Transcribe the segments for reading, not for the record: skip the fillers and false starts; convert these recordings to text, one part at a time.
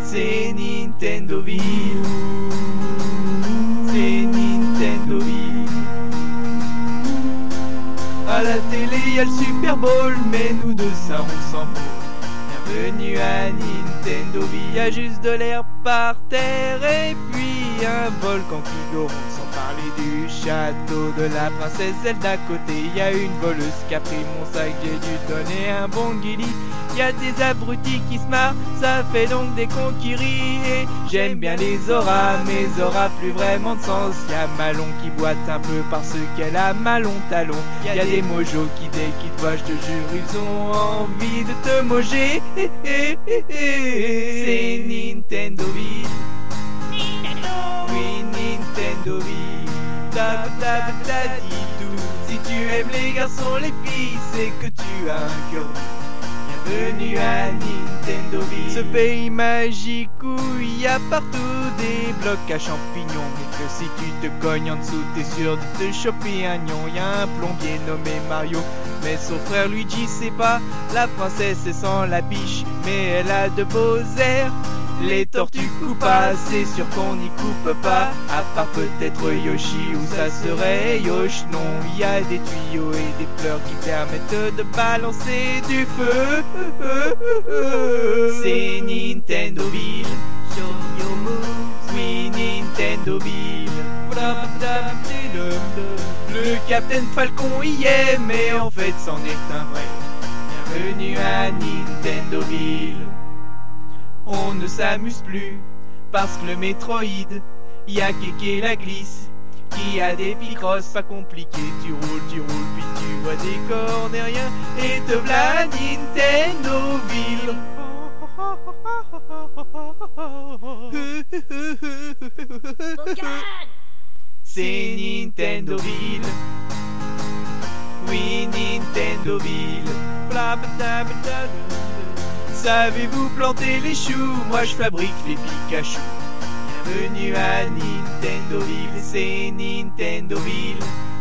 c'est Nintendoville. C'est Nintendoville. À la télé y a le Super Bowl, mais nous deux ça on s'en fout. Bienvenue à Nintendoville. Y a juste de l'air par terre et puis un volcan qui gronde. Sans parler du château de la princesse Zelda. À côté y a une voleuse qui a pris mon sac, j'ai dû donner un bon guili. Y a des abrutis qui se marrent, ça fait donc des cons qui rient. Et j'aime bien les auras, mais auras plus vraiment de sens. Y a Malon qui boite un peu parce qu'elle a mal au talon. Y a des mojos qui dès qu'ils te voient, je te jure, ils ont envie de te moger. C'est Nintendoville. Oui, Nintendoville. Tab-tab-tadidou. Si tu aimes les garçons, les filles, c'est que tu as un cœur. Bienvenue à Nintendoville. Ce pays magique où il y a partout des blocs à champignons. Mais que si tu te cognes en dessous, t'es sûr de te choper un nion. Y a un plombier nommé Mario, mais son frère Luigi c'est pas. La princesse est sans la biche, mais elle a de beaux airs. Les tortues coupent pas, c'est sûr qu'on n'y coupe pas. À part peut-être Yoshi ou ça serait Yosh. Non, il y a des tuyaux et des fleurs qui permettent de balancer du feu. C'est Nintendoville. Show your moves. Oui, Nintendoville. Le Captain Falcon y est, mais en fait c'en est un vrai. Bienvenue à Nintendoville. On ne s'amuse plus, parce que le Metroid, y a Kéké la glisse, qui a des picrosses pas compliqués. Tu roules, puis tu vois des cornes et rien, et te v'là Nintendoville. C'est Nintendoville. Oui, Nintendoville. Savez-vous planter les choux? Moi je fabrique les Pikachu. Bienvenue à Nintendoville, c'est Nintendoville.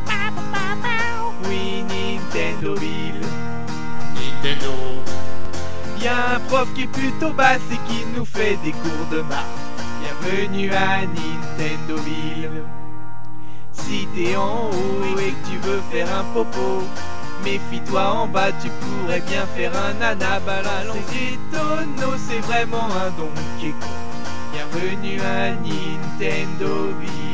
Oui, Nintendoville. Nintendo. Y'a un prof qui est plutôt basse et qui nous fait des cours de maths. Bienvenue à Nintendoville. Si t'es en haut et que tu veux faire un popo, méfie-toi en bas, tu pourrais bien faire un anabal. Allons-y, Tono, c'est vraiment un don qui est con. Bienvenue à Nintendoville.